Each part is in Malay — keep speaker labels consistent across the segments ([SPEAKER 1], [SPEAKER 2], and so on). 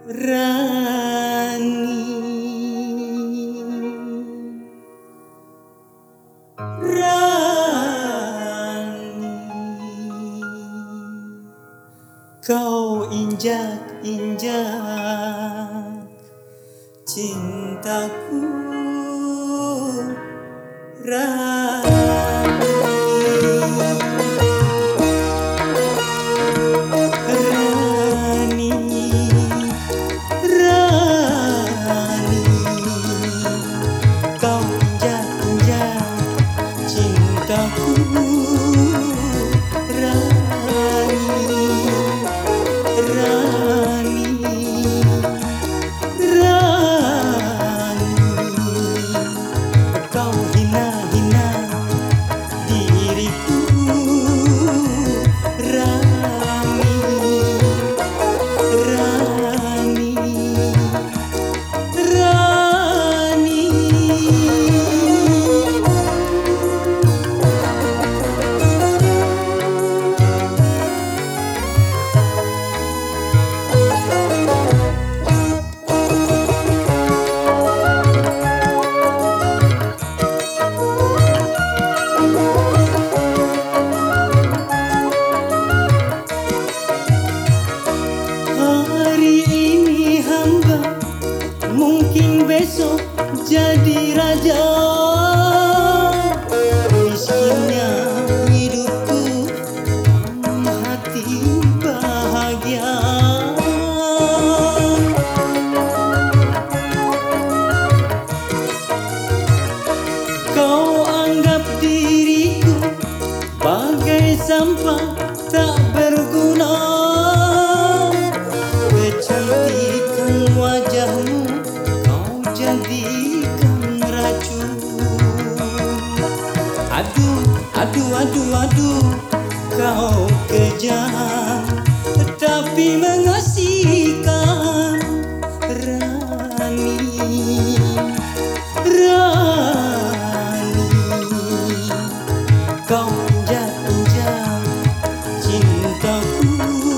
[SPEAKER 1] Rani, Rani, kau injak-injak cintaku, Rani. Mungkin besok jadi raja, miskinnya hidupku, hati bahagia. Kau anggap diriku bagai sampah tak berguna, kecantikan wajahmu jadikan racun. Aduh, kau kejam tetapi mengasihkan. Rani, Rani, kau injak-injak cintaku,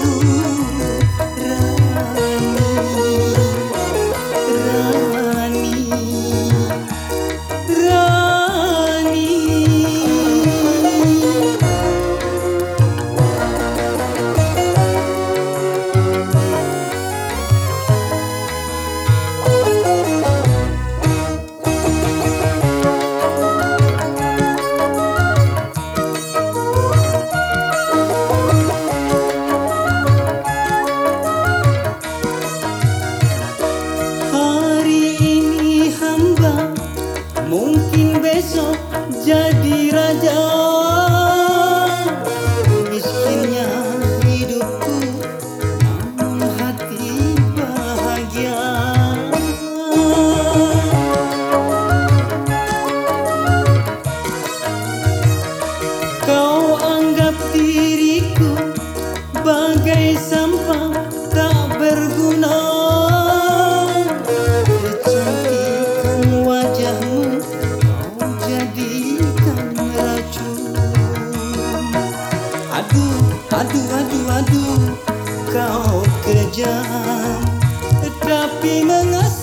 [SPEAKER 1] mungkin besok jadi raja, miskinnya hidupku, namun hati bahagia. Kau anggap diriku bagai sampah tak berguna, aduh, kau kejam tetapi mengasihi.